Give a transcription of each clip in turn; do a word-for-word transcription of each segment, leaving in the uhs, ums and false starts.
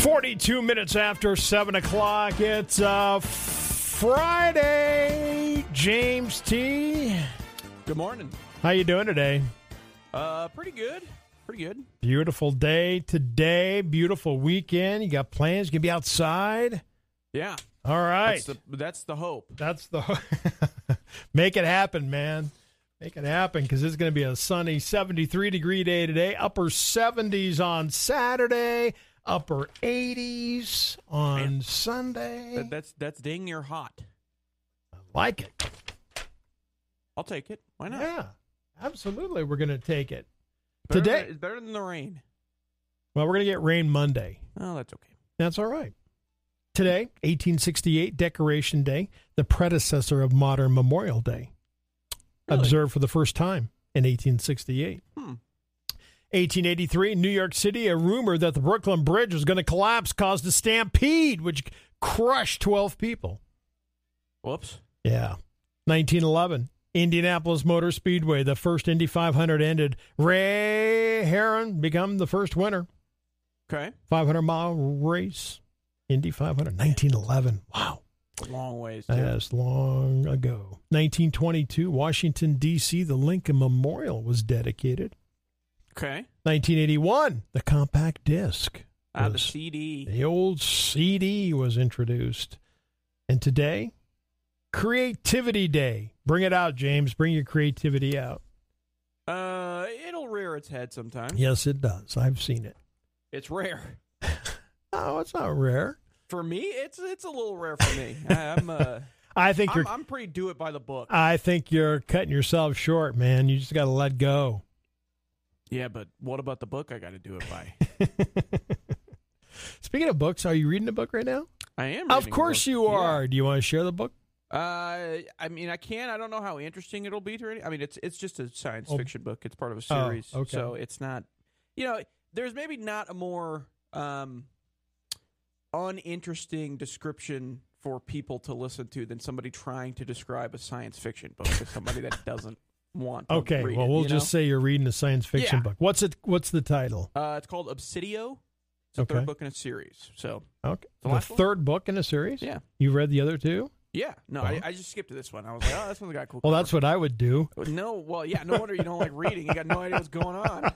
forty-two minutes after seven o'clock. It's uh, Friday. James T. Good morning. How you doing today? Uh, pretty good. Pretty good. Beautiful day today. Beautiful weekend. You got plans? You gonna be outside? Yeah. All right. That's the, that's the hope. That's the make it happen, man. Make it happen because it's going to be a sunny seventy-three degree day today. Upper seventies on Saturday. Upper eighties on man. Sunday. That, that's that's dang near hot. I like it. I'll take it. Why not? Yeah, absolutely. We're going to take it. Better Today, than, it's better than the rain. Well, we're going to get rain Monday. Oh, that's okay. That's all right. Today, eighteen sixty-eight, Decoration Day, the predecessor of modern Memorial Day. Really? Observed for the first time in eighteen sixty-eight. Hmm. eighteen eighty-three, New York City, a rumor that the Brooklyn Bridge was going to collapse caused a stampede, which crushed twelve people. Whoops. Yeah. nineteen eleven, Indianapolis Motor Speedway, the first Indy five hundred ended. Ray Heron become the first winner. Okay. five hundred mile race, Indy five hundred, nineteen eleven. Wow. A long ways, too. Yes, long ago. nineteen twenty-two, Washington, D C, the Lincoln Memorial was dedicated. Okay. nineteen eighty-one, the compact disc. Ah, the C D. The old C D was introduced. And today, Creativity Day. Bring it out, James. Bring your creativity out. Uh, it'll rear its head sometime. Yes, it does. I've seen it. It's rare. Oh, it's not rare. For me, it's it's a little rare for me. I'm uh, I think you're. I'm, I'm pretty do it by the book. I think you're cutting yourself short, man. You just got to let go. Yeah, but what about the book I got to do it by? Speaking of books, are you reading a book right now? I am. Of course you are. Yeah. Do you want to share the book? Uh, I mean, I can. I don't know how interesting it'll be to any. I mean, it's it's just a science oh. fiction book. It's part of a series, oh, okay. So it's not. You know, there's maybe not a more um, uninteresting description for people to listen to than somebody trying to describe a science fiction book to somebody that doesn't want to okay, read well, it, we'll you just know? say you're reading a science fiction yeah. book. What's it? What's the title? Uh, it's called Obsidio. It's the okay. third book in a series. So okay, the, the third one? book in a series. Yeah, you read the other two. Yeah, no, oh. I, I just skipped to this one. I was like, oh, this one's got cool. Well, cover. that's what I would do. No, well, yeah, no wonder you don't like reading. You got no idea what's going on.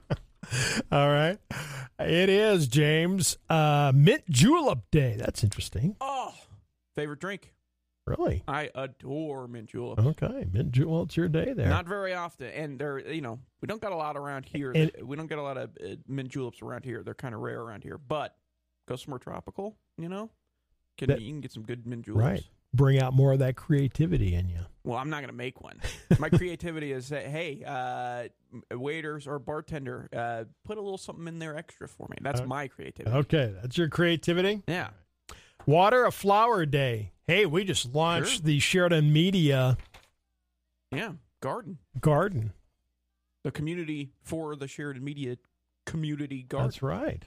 All right. It is, James, uh, Mint Julep Day. That's interesting. Oh, favorite drink. Really? I adore mint juleps. Okay, mint julep. Well, it's your day there. Not very often, and they're you know we don't got a lot around here. And, we don't get a lot of uh, mint juleps around here. They're kind of rare around here. But go somewhere tropical, you know, can that, you can get some good mint juleps. Right. Bring out more of that creativity in you. Well, I'm not going to make one. My creativity is that, hey, uh, waiters or bartender, uh, put a little something in there extra for me. That's uh, my creativity. Okay, that's your creativity? Yeah. Water a Flower Day. Hey, we just launched sure. the Sheridan Media yeah, garden. Garden. The community for the Sheridan Media community garden. That's right.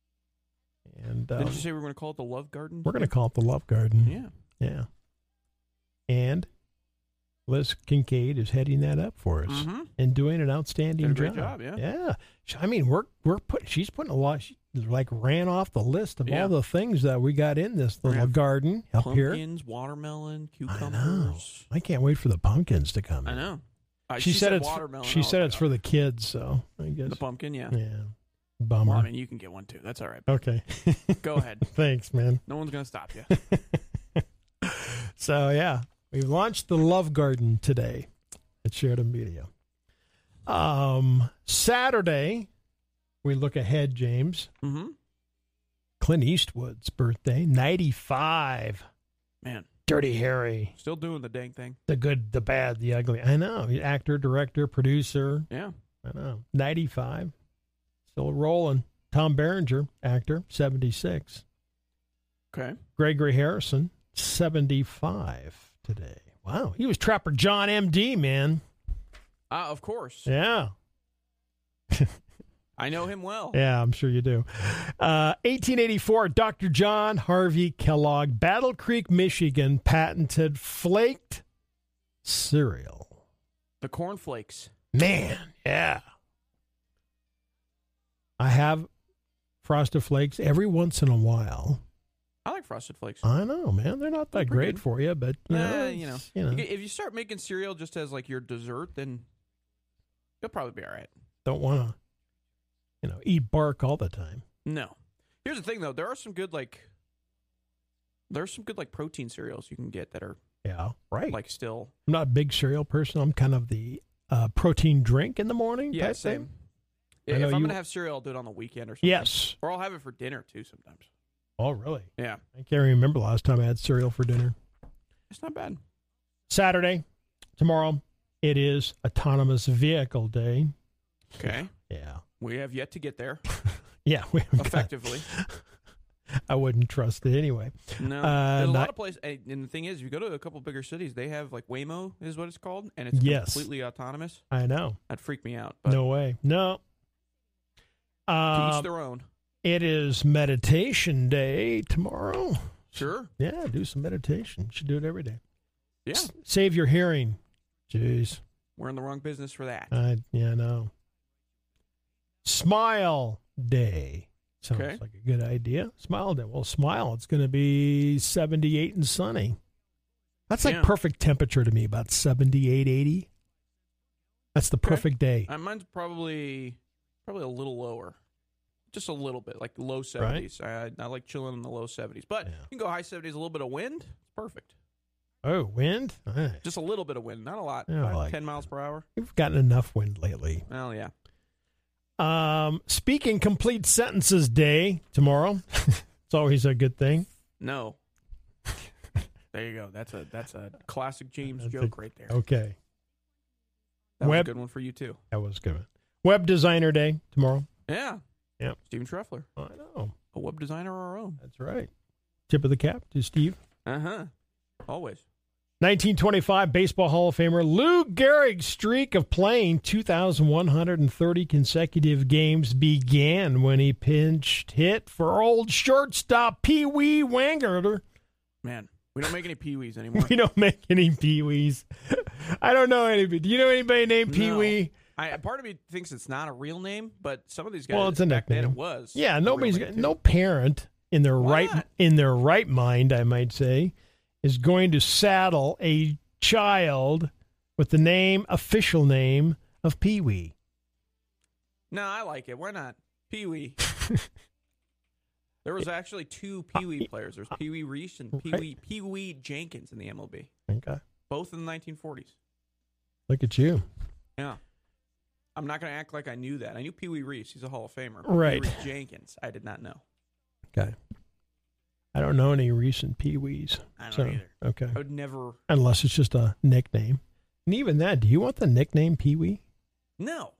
And um, Didn't you say we were going to call it the Love Garden? We're going to call it the Love Garden. Yeah. Yeah. And Liz Kincaid is heading that up for us mm-hmm. and doing an outstanding Did a great job. job. Yeah. Yeah. I mean, we're we're putting. She's putting a lot. She like ran off the list of yeah. all the things that we got in this little garden up pumpkins, here. Pumpkins, watermelon, cucumbers. I know. I can't wait for the pumpkins to come in. I know. Uh, she, she said, said it's. watermelon. She said it's like, for the kids. So I guess the pumpkin. Yeah. Yeah. Bummer. Well, I mean, you can get one too. That's all right. Okay. Go ahead. Thanks, man. No one's gonna stop you. So yeah, we launched the Love Garden today at Sheridan Media. Um, Saturday, we look ahead, James. Mm-hmm. Clint Eastwood's birthday, ninety-five. Man, Dirty Harry, still doing the dang thing. The good, the bad, the ugly. I know. Actor, director, producer. Yeah, I know. ninety-five, still rolling. Tom Berenger, actor, seventy-six. Okay. Gregory Harrison, seventy-five today. Wow, he was Trapper John M D, man. Ah, uh, of course. Yeah. I know him well. Yeah, I'm sure you do. Uh, eighteen eighty-four, Doctor John Harvey Kellogg, Battle Creek, Michigan, patented flaked cereal. The cornflakes. Man, yeah. I have Frosted Flakes every once in a while. I like Frosted Flakes. I know, man. They're not that They're great good. for you, but you know, Uh, you know, you know, if you start making cereal just as like your dessert, then you'll probably be all right. don't want to, you know, eat bark all the time. No. Here's the thing, though. There are some good like, there are some good like protein cereals you can get that are Yeah, right. like still. I'm not a big cereal person. I'm kind of the uh, protein drink in the morning Yeah, type same. thing. If I know I'm you- gonna have cereal, I'll do it on the weekend or something. Yes. Or I'll have it for dinner too sometimes. Oh, really? Yeah, I can't remember the last time I had cereal for dinner. it's not bad. Saturday, tomorrow, it is Autonomous Vehicle Day. Okay, Yeah. we have yet to get there Yeah. We haven't got- effectively. I wouldn't trust it anyway. No, Uh, there's a not- lot of places, and the thing is, if you go to a couple bigger cities, they have like Waymo is what it's called, and it's Yes. completely autonomous. I know. That'd freak me out. But No way. No. to Uh, each their own. it is Meditation Day tomorrow. Sure. Yeah, do some meditation. Should do it every day. Yeah, S- save your hearing. Jeez. we're in the wrong business for that. I yeah, no. Smile Day. Sounds Okay. like a good idea. Smile Day. Well, smile. It's going to be seventy-eight and sunny. That's like Yeah. perfect temperature to me, about seventy-eight, eighty. That's the Okay. perfect day. Uh, mine's probably probably a little lower, just a little bit, like low seventies. I, I like chilling in the low seventies, but Yeah. you can go high seventies. A little bit of wind, it's perfect. Oh, wind? Nice. Just a little bit of wind, not a lot. Yeah, I Five, like ten miles per hour. We've gotten enough wind lately. Well, yeah. Um, speaking complete sentences day tomorrow. It's always a good thing. No. There you go. That's a that's a classic James That's joke a- right there. Okay. That was Web- a good one for you too. That was good. Web Designer Day tomorrow. Yeah. Yep. Stephen Treffler, I know. a web designer of our own. That's right. Tip of the cap to Steve. Uh huh. Always. nineteen twenty-five Baseball Hall of Famer Lou Gehrig's streak of playing two thousand one hundred thirty consecutive games began when he pinched hit for old shortstop Pee Wee Wangerter. Man, we don't make any Pee-wees anymore. We don't make any Pee Wees. I don't know anybody. Do you know anybody named Pee No. Wee? I, part of me thinks it's not a real name, but some of these guys, Well, it's a back then nickname. it was. Yeah, a real nobody's name, got, too. no parent in their Why right not? in their right mind, I might say, is going to saddle a child with the name, official name of Pee Wee. No, I like it. Why not? Pee-wee. There was actually two Pee-wee players. There's Pee-wee Reese and Pee-wee, Pee-wee Jenkins in the M L B, Okay, both in the nineteen forties. look at you. Yeah. I'm not going to act like I knew that. I knew Pee-wee Reese. He's a Hall of Famer. Right. Pee-wee Jenkins, I did not know. Okay, I don't know any recent Pee Wees. I don't So, either. okay, I would never. unless it's just a nickname. And even that, do you want the nickname Pee Wee? No.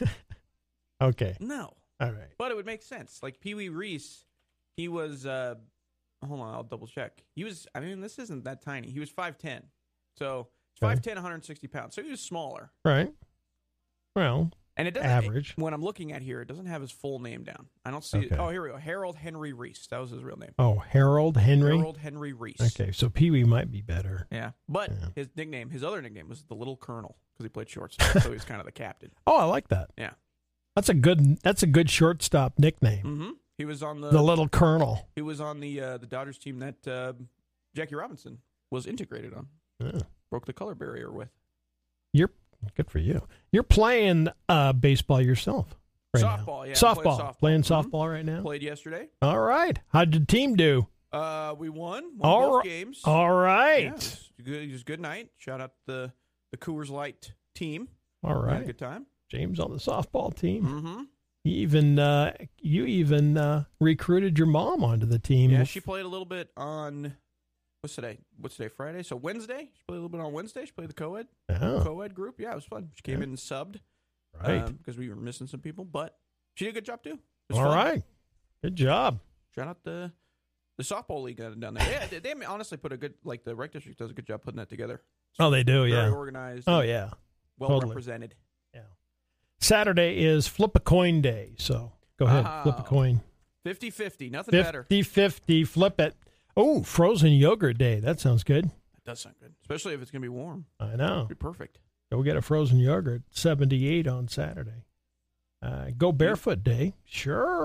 Okay, No. all right. But it would make sense. Like Pee-wee Reese, he was, uh, hold on, I'll double check. He was, I mean, this isn't that tiny. He was five ten. So, Okay. five ten, one hundred sixty pounds. So he was smaller. Right. Well, And it doesn't, Average. It, when I'm looking at here, it doesn't have his full name down. I don't see it. Okay. Oh, here we go. Harold Henry Reese. That was his real name. oh, Harold Henry. Harold Henry Reese. Okay, so Pee Wee might be better. Yeah. But Yeah. his nickname, his other nickname was the Little Colonel because he played shortstop. So he was kind of the captain. Oh, I like that. Yeah. That's a good. That's a good shortstop nickname. Mm-hmm. He was on the, The little Colonel. he was on the uh, the Dodgers team that uh, Jackie Robinson was integrated on. Yeah. Broke the color barrier with. You're good for you. You're playing uh, baseball yourself right now. Softball, yeah. I'm Softball. playing softball. Playing Mhm. softball right now. Played yesterday. All right. How'd the team do? Uh, we won. Won All both right. games. All right. Yeah, it was good. It was a good night. Shout out the the Coors Light team. All We had a right. good time. James on the softball team. Mm-hmm. You even uh, you even uh, recruited your mom onto the team. Yeah, she played a little bit on. What's today? What's today? Friday. So Wednesday. She played a little bit on Wednesday. She played the co-ed Oh, co-ed group. Yeah, it was fun. She came Yeah. in and subbed. right. because we were missing some people, but she did a good job too. It was All fun. right. Good job. Shout out the the softball league down there. Yeah, they, they honestly put a good like the rec district does a good job putting that together. Oh, they do. Very Yeah. organized. Oh, and yeah. well totally. represented. Saturday is Flip a Coin Day. So go ahead, Wow. flip a coin. fifty-fifty, nothing better. fifty fifty, flip it. Oh, frozen yogurt day. That sounds good. That does sound good, especially if it's gonna be warm. I know. It'd be perfect. Go get a frozen yogurt. seventy-eight on Saturday. Uh, go barefoot day. Sure.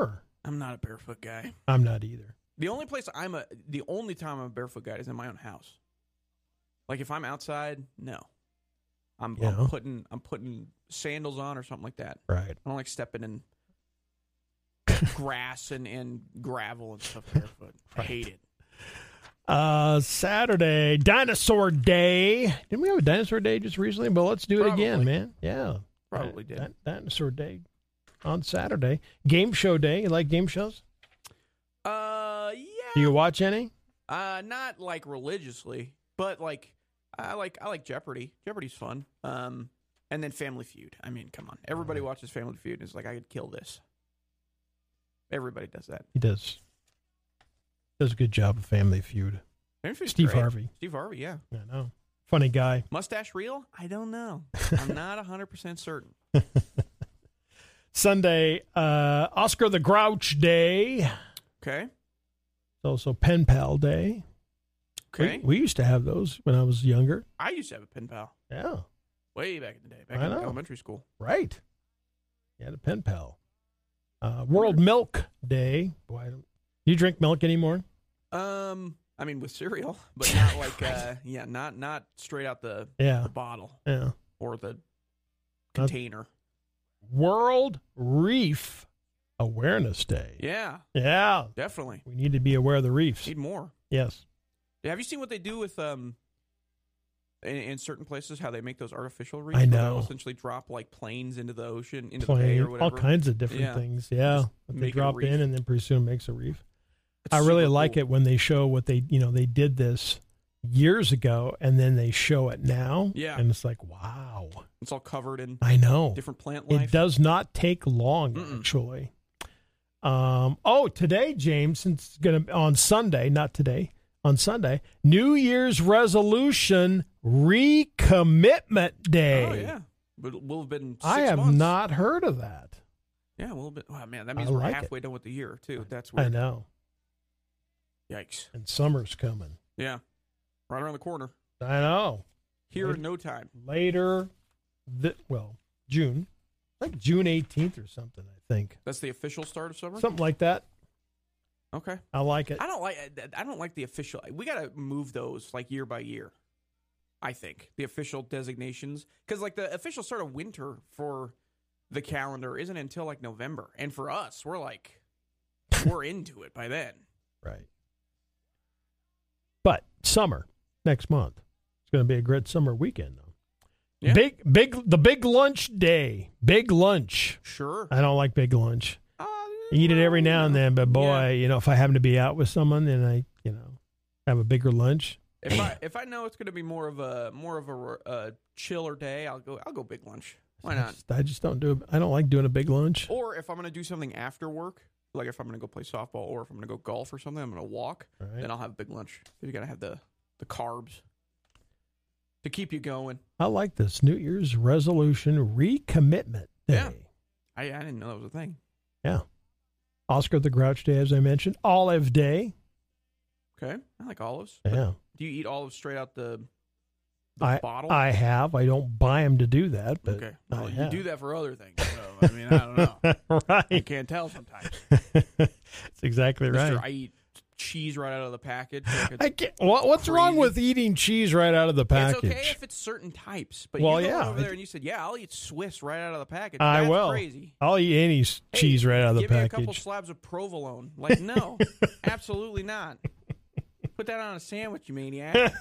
I'm not a barefoot guy. I'm not either. The only place I'm a, the only time I'm a barefoot guy is in my own house. Like if I'm outside, no. I'm, Yeah. I'm putting I'm putting sandals on or something like that. Right. I don't like stepping in grass and, and gravel and stuff barefoot. I Right. hate it. Uh, Saturday, Dinosaur Day. Didn't we have a Dinosaur Day just recently? But let's do it Probably. again, man. Yeah. Probably Di- did. Di- Dinosaur Day on Saturday. Game Show Day. You like game shows? Uh, yeah. Do you watch any? Uh, not like religiously, but like I like I like Jeopardy. Jeopardy's fun. Um, and then Family Feud. I mean, come on, everybody watches Family Feud. And it's like I could kill this. Everybody does that. He does. Does a good job of Family Feud. Family Feud's Steve great. Harvey. Steve Harvey, yeah. I know. Funny guy. Mustache real? I don't know. I'm not one hundred percent certain. Sunday, uh, Oscar the Grouch Day. Okay. Also Pen Pal Day. Okay. We, we used to have those when I was younger. I used to have a pen pal Yeah. way back in the day, back I in know. elementary school. Right. You had a pen pal. Uh, World Milk Day. Boy, I don't, do you drink milk anymore? Um, I mean with cereal, but not like uh, yeah, not not straight out the, Yeah. the bottle Yeah. or the container. World Reef Awareness Day. Yeah, Yeah. definitely. We need to be aware of the reefs. Need more. Yes. Yeah, have you seen what they do with um in, in certain places how they make those artificial reefs? I where know. they'll essentially drop like planes into the ocean, into the bay Plane, or whatever. all kinds of different Yeah. things. Yeah. Just That they make it a drop reef. in and then pretty soon makes a reef. It's I really super like cool. it when they show what they, you know, they did this years ago and then they show it now. Yeah. And it's like, wow. It's all covered in I know. different plant life. It does not take long, Mm-mm. actually. Um, oh, today, James, since it's going to on Sunday, not today, on Sunday, New Year's resolution recommitment day. Oh yeah, but we'll have been. Six I have months. not heard of that. Yeah, we'll be. Oh man, that means I we're like halfway done with the year too. That's I weird. know. Yikes. And summer's coming. Yeah, right around the corner. I know. Here Right. in no time. Later, th- well, June, like June eighteenth or something, I think. That's the official start of summer. Something like that. Okay. I like it. I don't like. I don't like the official. We got to move those like year by year. I think the official designations, because like the official start of winter for the calendar isn't until like November, and for us, we're like we're into it by then. Right. But summer next month. It's going to be a great summer weekend, though. Yeah. Big, big, the big lunch day. Big lunch. Sure. I don't like big lunch. Uh, Eat it every now and then, but boy, Yeah. you know, if I happen to be out with someone, then I, you know, have a bigger lunch. If I if I know it's going to be more of a more of a uh, chiller day, I'll go I'll go big lunch. Why I not? just, I just don't do it. I don't like doing a big lunch. Or if I'm going to do something after work, like if I'm going to go play softball or if I'm going to go golf or something, I'm going to walk. Right. Then I'll have big lunch. You got to have the the carbs to keep you going. I like this New Year's resolution recommitment day. Yeah. I I didn't know that was a thing. Yeah. Oscar the Grouch Day, as I mentioned. Olive Day. Okay, I like olives. But Yeah. do you eat olives straight out the the I, bottle? I have. I don't buy them to do that, but okay, I well, you have. do that for other things. So, I mean, I don't know. I Right. can't tell sometimes. That's exactly Mister right. I eat cheese right out of the package. Like it's- I can't, what, what's wrong crazy. with eating cheese right out of the package? It's okay if it's certain types, but Well, you go yeah, over there it- and you said, "Yeah, I'll eat Swiss right out of the package." I That's will. Crazy. I'll eat any s- Hey, cheese right out of the give me a couple package. slabs of provolone. Like, no, absolutely not. Put that on a sandwich, you maniac.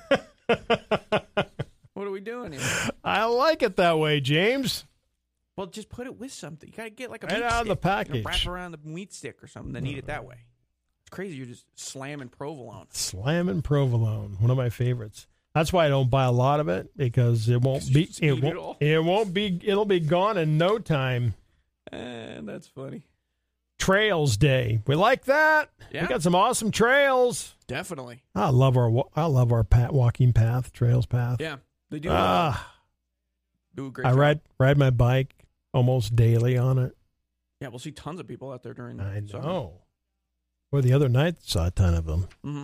What are we doing here? I like it that way, James. Well, just put it with something. You gotta get like a Right meat out of the stick. You know, package. wrap around the meat stick or something, then eat it that way. It's crazy. You're just slamming provolone. Slamming provolone, one of my favorites. That's why I don't buy a lot of it because it won't 'Cause you be. just It eat it won't. all. It won't be. It'll be gone in no time. And that's funny. Trails Day. We like that. Yeah. We got some awesome trails. Definitely. I love our. wa- I love our pat walking path, trails path. Yeah, they do. uh, Ah, do a great I job. ride ride my bike almost daily on it. Yeah, we'll see tons of people out there during the I summer. know. Well, the other night saw a ton of them. Mm-hmm.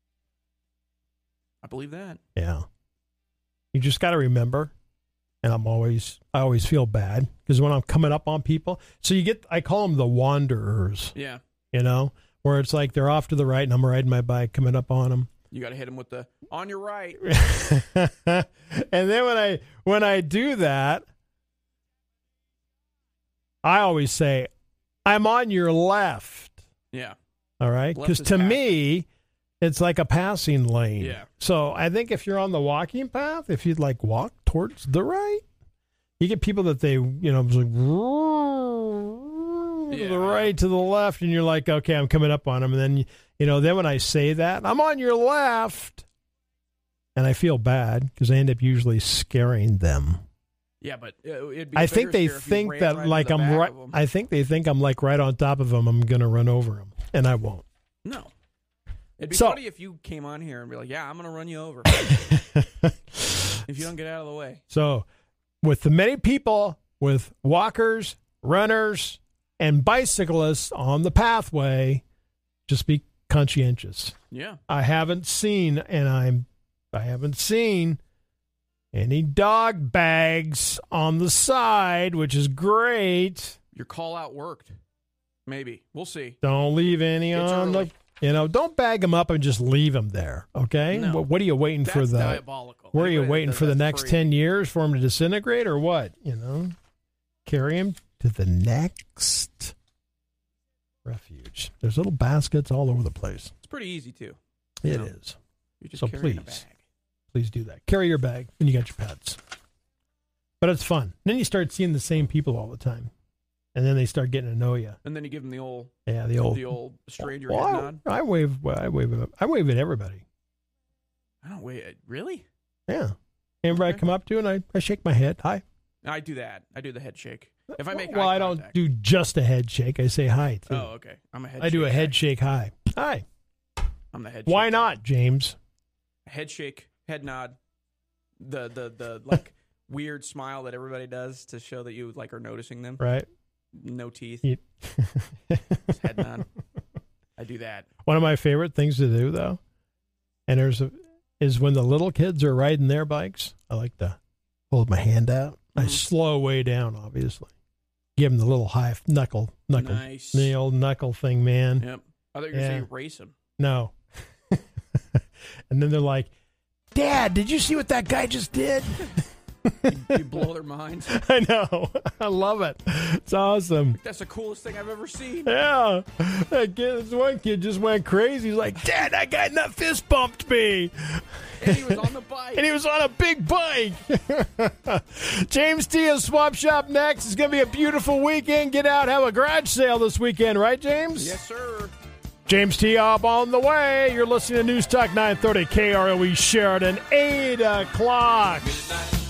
I believe that. Yeah. You just got to remember, and I'm always, I always feel bad because when I'm coming up on people, so you get, I call them the wanderers. Yeah. you know, where it's like they're off to the right and I'm riding my bike coming up on them. You got to hit them with the on your right. And then when I when I do that, I always say, I'm on your left. Yeah. All right? Left Because is to passing. me, it's like a passing lane. Yeah. So I think if you're on the walking path, if you'd like walk towards the right, you get people that they, you know, it's like, to Yeah. the right, to the left, and you're like, okay, I'm coming up on them. And then, you know, then when I say that, I'm on your left, and I feel bad because I end up usually scaring them. Yeah, but uh, it'd be I a think bigger they scare if you think ran that right like into the I'm back right. of 'em. I think they think I'm like right on top of them. I'm going to run over them, and I won't. No. It'd be So- funny if you came on here and be like, yeah, I'm going to run you over if you don't get out of the way. So, with the many people with walkers, runners, and bicyclists on the pathway, just be conscientious. Yeah. I haven't seen, and I'm, I haven't seen any dog bags on the side, which is great. Your call out worked. Maybe. We'll see. Don't leave any It's on early. the, you know, don't bag them up and just leave them there. Okay. No. What, what are you waiting That's for the? diabolical. Where are you Anybody that waiting does for the that's next free. ten years for them to disintegrate or what? You know, carry them to the next refuge. There's little baskets all over the place. It's pretty easy, too. It No. is. You're just So carrying a please. bag. Please do that. Carry your bag when you got your pets. But it's fun. Then you start seeing the same people all the time. And then they start getting to know you. And then you give them the old, Yeah, the old, the old stranger Well, head I, nod. I wave. Well, I wave. At, I wave at everybody. I don't wait. Really? Yeah. Everybody I Okay. come up to and I, I shake my head. Hi. I do that. I do the head shake. If I make well, eye I don't contact. do just a head shake. I say hi too. Oh, okay. I'm a head. I do a shake head guy. shake. Hi. Hi. I'm the head. Why shake guy. not, James? Head shake, head nod, the the the like weird smile that everybody does to show that you like are noticing them. Right. No teeth. You- Just head nod. I do that. One of my favorite things to do, though, and there's a, is when the little kids are riding their bikes. I like to hold my hand out. I Mhm. slow way down, obviously. Give them the little high knuckle, knuckle, Nice. the old knuckle thing, man. Yep. I thought you were going Yeah. to say race them. No. And then they're like, "Dad, did you see what that guy just did?" You, you blow their minds. I know. I love it. It's awesome. That's the coolest thing I've ever seen. Yeah. That kid, this one kid just went crazy. He's like, "Dad, that guy nut fist bumped me." And he was on the bike. And he was on a big bike. James T of Swap Shop next. It's going to be a beautiful weekend. Get out, have a garage sale this weekend, right, James? Yes, sir. James T up on the way. You're listening to News Talk nine thirty K R L E Sheridan, eight o'clock. Midnight